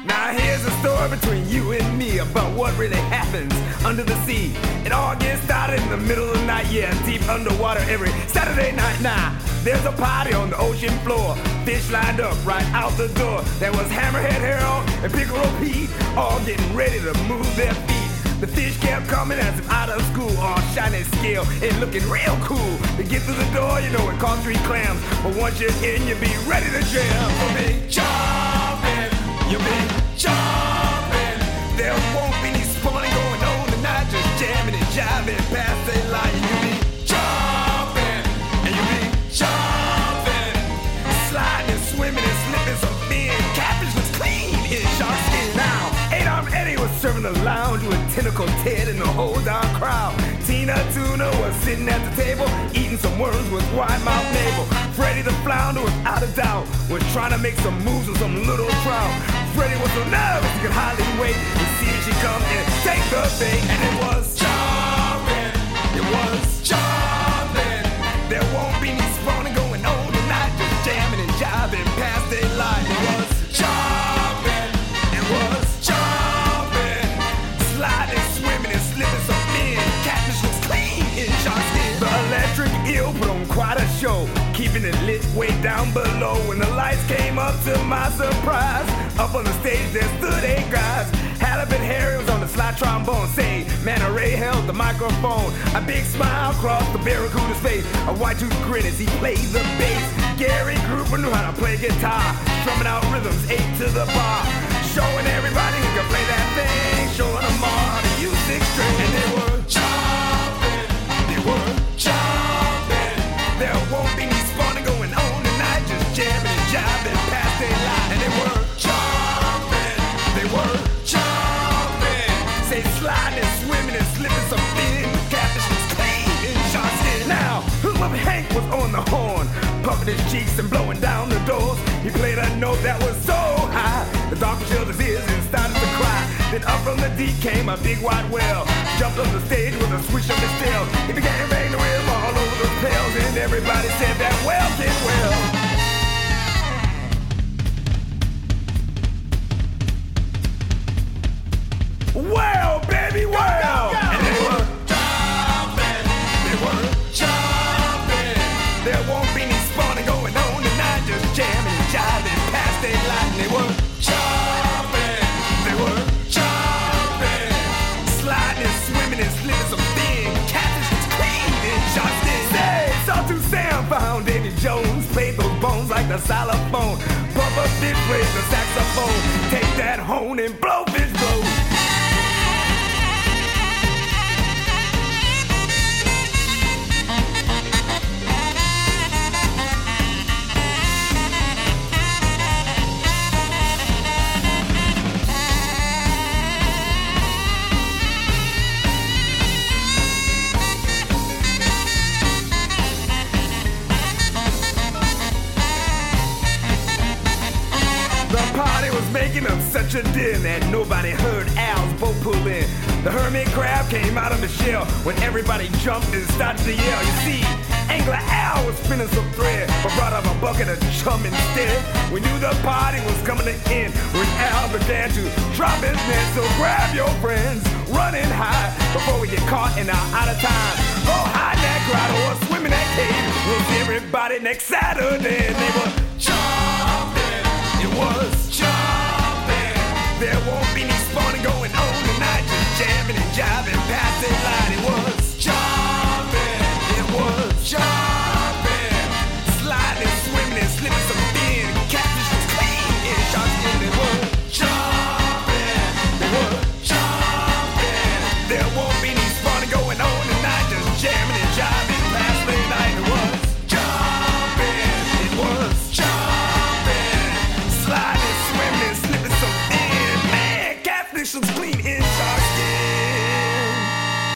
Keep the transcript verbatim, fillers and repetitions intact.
Now here's a story between you and me about what really happens under the sea. It all gets started in the middle of the night, yeah, deep underwater every Saturday night. Now, there's a party on the ocean floor, fish lined up right out the door. There was Hammerhead Harold and Piccolo Pete, all getting ready to move their feet. The fish kept coming as if out of school, all shiny scale and looking real cool. To get through the door, you know it cost three clams, but once you're in, you'll be ready to jam. You'll be jumping, you'll be jumping. There won't be any spawning going on tonight, just jamming and jiving past the line. You'll be jumping, and you'll be jumping, sliding and swimming and slipping some fin. Catfish looks clean in shark skin. Now, eight-armed Eddie was serving the lounge with Tentacle Ted and the whole darn crowd. Tina Tuna was sitting at the table, eating some worms with wide-mouth navel. Freddie the Flounder, without a doubt, was trying to make some moves with some little trout. Freddie was so nervous he could hardly wait to see if she come and take the bait. And it was jumping, it was jumping. There won't be any spawning going on tonight, just jamming and jiving past daylight. It was jumping, it was jumping, sliding, swimming and slipping some fin. Catfish looks clean in shark skin. The electric eel put on quite a show, keeping it lit way down below. When the lights came up, to my surprise, up on the stage there stood eight guys. Halibut Harry was on the slide trombone. Say, Manta Ray held the microphone. A big smile crossed the Barracuda's face, a white-toothed grin as he played the bass. Gary Grouper knew how to play guitar, strumming out rhythms eight to the bar, showing everybody he could play that thing, showing them all how to use six string. And they were jumping, they were jumping. There won't be any spawning going on tonight, just jamming and jiving past daylight. And they were jumping, they were jumping, say sliding, swimming and slipping some fin. Catfish was clean in shark skin. Now, Hoodlum Hank was on the horn, puffing his cheeks and blowing down the doors. He played a note that was so high, the doctor shut his ears and started to cry. Then up from the deep came a big white whale, jumped on the stage with a swish of his tail. He began banging the rhythm all over those pails, and everybody said that whale did well. Well, baby, well! Go, go, go. And they were jumping, they were jumping. There won't be any spawning going on tonight, just jamming and jiving past daylight. And they were jumping, they were jumping, sliding and swimming and slipping some fin. Catfish was clean in shark skin. Say, Sawtooth Sam found Davy Jones, played those bones like the xylophone. Bubba Fish played the saxophone. Take that hone and blow fish blow. Making up such a din that nobody heard Al's boat pull in. The hermit crab came out of the shell when everybody jumped and started to yell. You see, Angler Al was spinning some thread, but brought up a bucket of chum instead. We knew the party was coming to end when Al began to drop his net. So grab your friends, run and hide before we get caught and are out of time. Go hide in that grotto or swim in that cave. We'll see everybody next Saturday. And they were